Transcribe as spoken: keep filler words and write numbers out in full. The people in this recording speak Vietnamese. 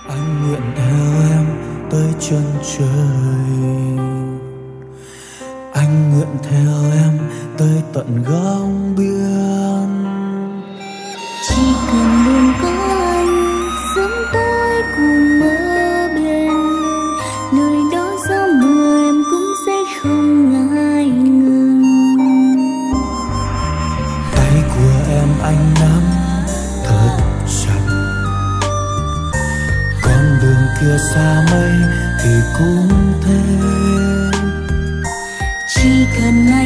Anh nguyện theo em tới chân trời, anh nguyện theo em tới tận góc biển. Chỉ cần luôn có anh dẫn tôi cùng mơ biển, nơi đó gió mưa em cũng sẽ không ngại ngừng. Tay của em anh nắm thật chặt, con đường kia xa mây thì cũng thế. Chỉ cần anh